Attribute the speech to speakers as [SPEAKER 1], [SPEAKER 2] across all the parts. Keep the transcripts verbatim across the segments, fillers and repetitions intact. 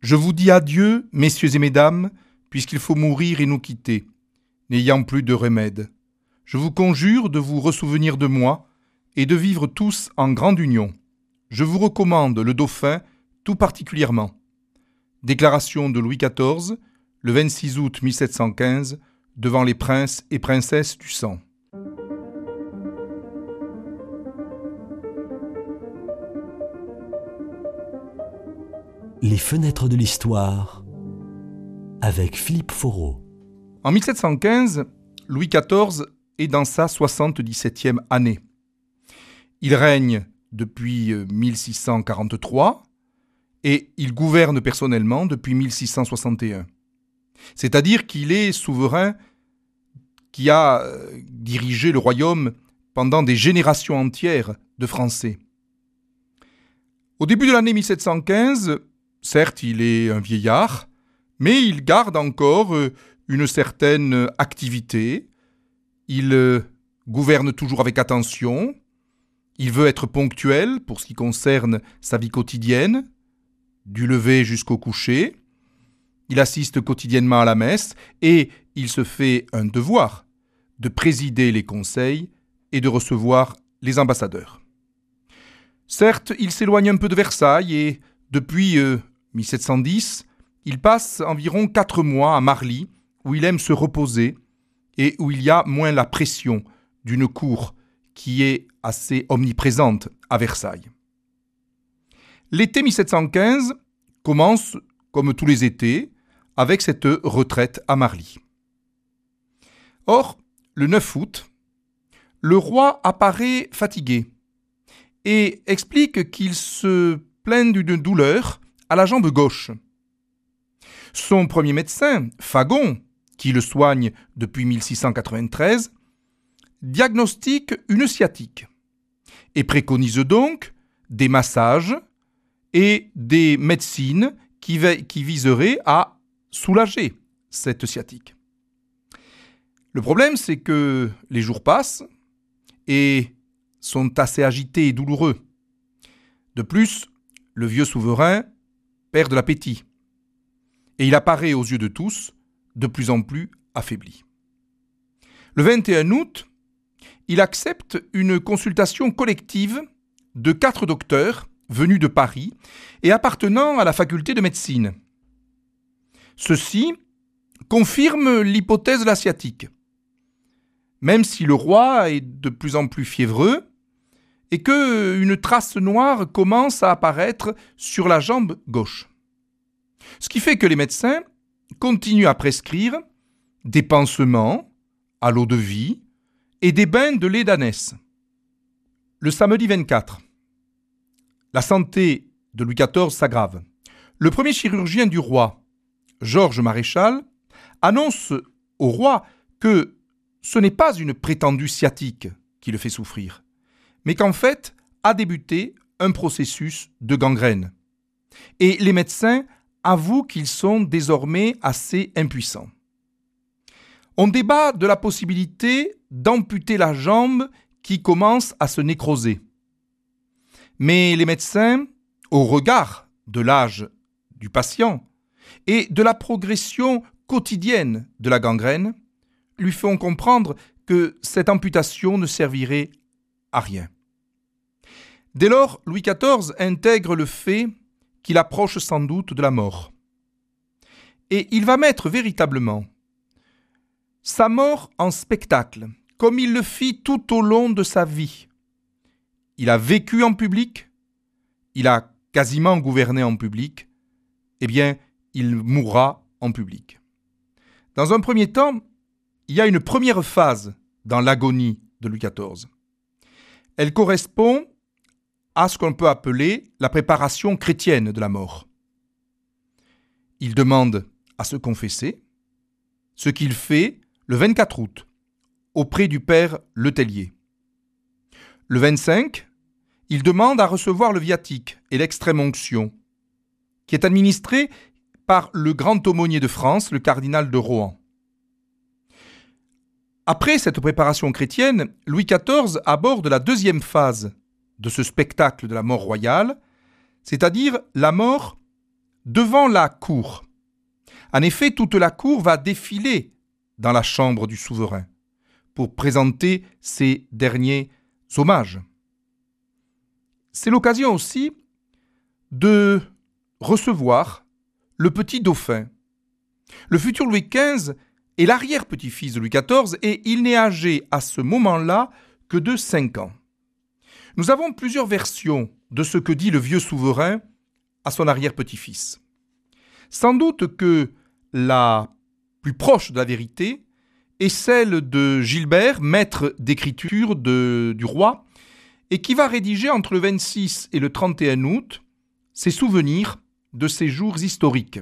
[SPEAKER 1] Je vous dis adieu, messieurs et mesdames, puisqu'il faut mourir et nous quitter, n'ayant plus de remède. Je vous conjure de vous ressouvenir de moi et de vivre tous en grande union. Je vous recommande le Dauphin tout particulièrement. Déclaration de Louis quatorze, le vingt-six août mille sept cent quinze, devant les princes et princesses du sang.
[SPEAKER 2] Les fenêtres de l'histoire avec Philippe Foreau.
[SPEAKER 1] En mille sept cent quinze, Louis quatorze est dans sa soixante-dix-septième année. Il règne depuis mille six cent quarante-trois et il gouverne personnellement depuis mille six cent soixante et un. C'est-à-dire qu'il est souverain qui a dirigé le royaume pendant des générations entières de Français. Au début de l'année mille sept cent quinze, certes, il est un vieillard, mais il garde encore une certaine activité. Il gouverne toujours avec attention. Il veut être ponctuel pour ce qui concerne sa vie quotidienne, du lever jusqu'au coucher. Il assiste quotidiennement à la messe et il se fait un devoir de présider les conseils et de recevoir les ambassadeurs. Certes, il s'éloigne un peu de Versailles et depuis euh, mille sept cent dix, il passe environ quatre mois à Marly, où il aime se reposer et où il y a moins la pression d'une cour qui est assez omniprésente à Versailles. L'été mille sept cent quinze commence, comme tous les étés, avec cette retraite à Marly. Or, le neuf août, le roi apparaît fatigué et explique qu'il se plaint d'une douleur à la jambe gauche. Son premier médecin, Fagon, qui le soigne depuis mille six cent quatre-vingt-treize, diagnostique une sciatique et préconise donc des massages et des médecines qui, qui viseraient à soulager cette sciatique. Le problème, c'est que les jours passent et sont assez agités et douloureux. De plus, le vieux souverain perd de l'appétit et il apparaît aux yeux de tous de plus en plus affaibli. Le vingt et un août, il accepte une consultation collective de quatre docteurs venus de Paris et appartenant à la faculté de médecine. Ceux-ci confirment l'hypothèse de la sciatique, même si le roi est de plus en plus fiévreux et qu'une trace noire commence à apparaître sur la jambe gauche. Ce qui fait que les médecins continuent à prescrire des pansements à l'eau de vie et des bains de lait d'ânesse. Le samedi vingt-quatre, la santé de Louis quatorze s'aggrave. Le premier chirurgien du roi, Georges Maréchal, annonce au roi que ce n'est pas une prétendue sciatique qui le fait souffrir, mais qu'en fait a débuté un processus de gangrène. Et les médecins avouent qu'ils sont désormais assez impuissants. On débat de la possibilité d'amputer la jambe qui commence à se nécroser. Mais les médecins, au regard de l'âge du patient et de la progression quotidienne de la gangrène, lui font comprendre que cette amputation ne servirait à rien. Dès lors, Louis quatorze intègre le fait qu'il approche sans doute de la mort. Et il va mettre véritablement sa mort en spectacle, comme il le fit tout au long de sa vie. Il a vécu en public, il a quasiment gouverné en public, eh bien, il mourra en public. Dans un premier temps, il y a une première phase dans l'agonie de Louis quatorze. Elle correspond à ce qu'on peut appeler la préparation chrétienne de la mort. Il demande à se confesser, ce qu'il fait le vingt-quatre août, auprès du père Letellier. Le vingt-cinq, il demande à recevoir le viatique et l'extrême-onction, qui est administré par le grand aumônier de France, le cardinal de Rohan. Après cette préparation chrétienne, Louis quatorze aborde la deuxième phase de ce spectacle de la mort royale, c'est-à-dire la mort devant la cour. En effet, toute la cour va défiler dans la chambre du souverain pour présenter ses derniers hommages. C'est l'occasion aussi de recevoir le petit dauphin. Le futur Louis quinze est l'arrière-petit-fils de Louis quatorze et il n'est âgé à ce moment-là que de cinq ans. Nous avons plusieurs versions de ce que dit le vieux souverain à son arrière-petit-fils. Sans doute que la plus proche de la vérité est celle de Gilbert, maître d'écriture de, du roi, et qui va rédiger entre le vingt-six et le trente et un août ses souvenirs de ces jours historiques.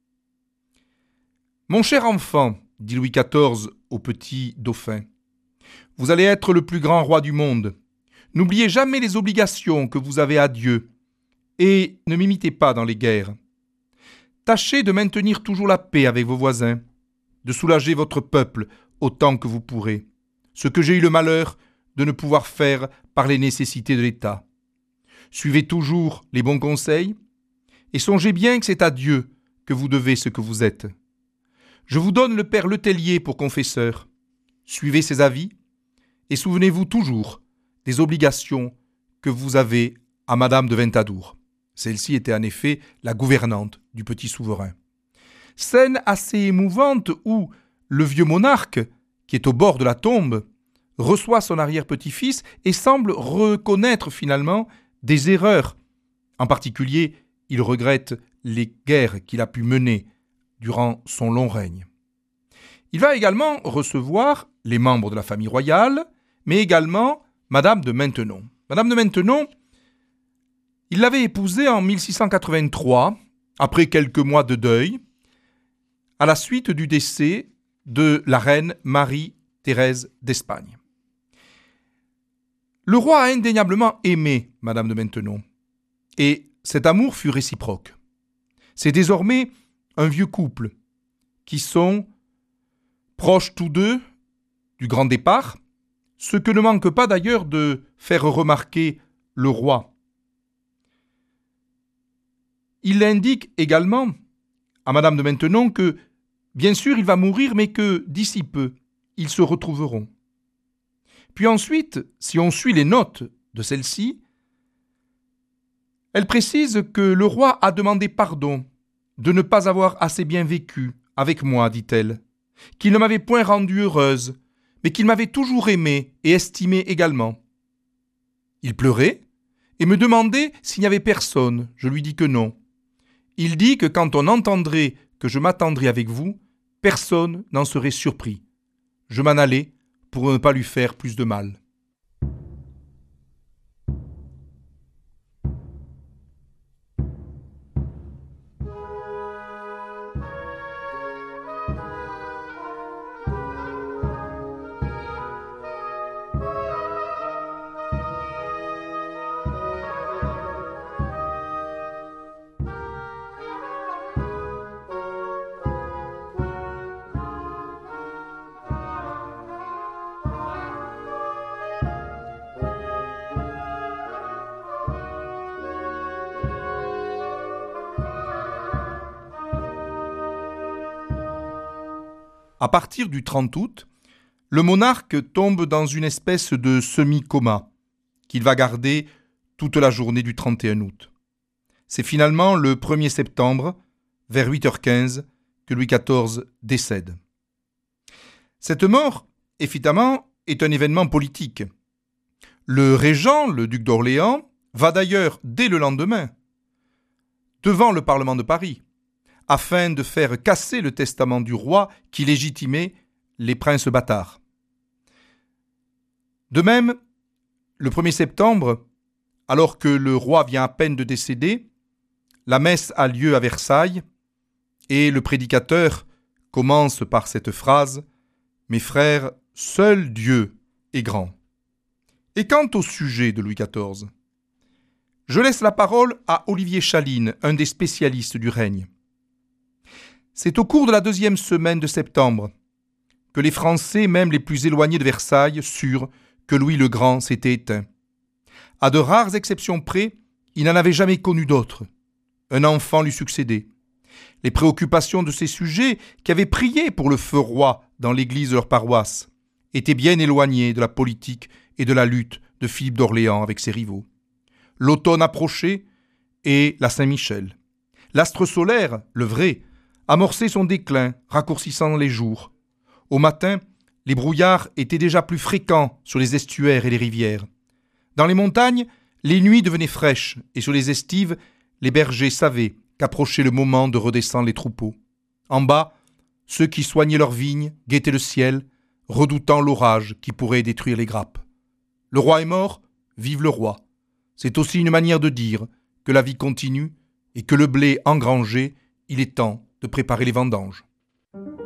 [SPEAKER 1] « Mon cher enfant, dit Louis quatorze au petit dauphin, vous allez être le plus grand roi du monde. N'oubliez jamais les obligations que vous avez à Dieu et ne m'imitez pas dans les guerres. Tâchez de maintenir toujours la paix avec vos voisins, de soulager votre peuple autant que vous pourrez, ce que j'ai eu le malheur de ne pouvoir faire par les nécessités de l'État. Suivez toujours les bons conseils et songez bien que c'est à Dieu que vous devez ce que vous êtes. Je vous donne le père Letellier pour confesseur. Suivez ses avis et souvenez-vous toujours des obligations que vous avez à Madame de Ventadour. Celle-ci était en effet la gouvernante du petit souverain. Scène assez émouvante où le vieux monarque, qui est au bord de la tombe, reçoit son arrière-petit-fils et semble reconnaître finalement des erreurs. En particulier, il regrette les guerres qu'il a pu mener durant son long règne. Il va également recevoir les membres de la famille royale, mais également Madame de Maintenon. Madame de Maintenon, il l'avait épousée en mille six cent quatre-vingt-trois, après quelques mois de deuil, à la suite du décès de la reine Marie-Thérèse d'Espagne. Le roi a indéniablement aimé Madame de Maintenon, et cet amour fut réciproque. C'est désormais un vieux couple qui sont proches tous deux du grand départ, ce que ne manque pas d'ailleurs de faire remarquer le roi. Il indique également à Madame de Maintenon que, bien sûr, il va mourir, mais que, d'ici peu, ils se retrouveront. Puis ensuite, si on suit les notes de celle-ci, elle précise que le roi a demandé pardon de ne pas avoir assez bien vécu avec moi, dit-elle, qu'il ne m'avait point rendue heureuse, mais qu'il m'avait toujours aimée et estimée également. Il pleurait et me demandait s'il n'y avait personne. Je lui dis que non. Il dit que quand on entendrait que je m'attendrais avec vous, personne n'en serait surpris. Je m'en allais pour ne pas lui faire plus de mal. À partir du trente août, le monarque tombe dans une espèce de semi-coma qu'il va garder toute la journée du trente et un août. C'est finalement le premier septembre, vers huit heures quinze, que Louis quatorze décède. Cette mort, évidemment, est un événement politique. Le régent, le duc d'Orléans, va d'ailleurs, dès le lendemain, devant le Parlement de Paris, afin de faire casser le testament du roi qui légitimait les princes bâtards. De même, le premier septembre, alors que le roi vient à peine de décéder, la messe a lieu à Versailles et le prédicateur commence par cette phrase « Mes frères, seul Dieu est grand ». Et quant au sujet de Louis quatorze, je laisse la parole à Olivier Chaline, un des spécialistes du règne. C'est au cours de la deuxième semaine de septembre que les Français, même les plus éloignés de Versailles, surent que Louis le Grand s'était éteint. À de rares exceptions près, il n'en avait jamais connu d'autres. Un enfant lui succédait, Les préoccupations de ces sujets, qui avaient prié pour le feu roi dans l'église de leur paroisse, étaient bien éloignées de la politique et de la lutte de Philippe d'Orléans avec ses rivaux. L'automne approchait et la Saint-Michel. L'astre solaire, le vrai, amorçait son déclin, raccourcissant les jours. Au matin, les brouillards étaient déjà plus fréquents sur les estuaires et les rivières. Dans les montagnes, les nuits devenaient fraîches et sur les estives, les bergers savaient qu'approchait le moment de redescendre les troupeaux. En bas, ceux qui soignaient leurs vignes guettaient le ciel, redoutant l'orage qui pourrait détruire les grappes. Le roi est mort, vive le roi. C'est aussi une manière de dire que la vie continue et que le blé engrangé, il est temps de préparer les vendanges.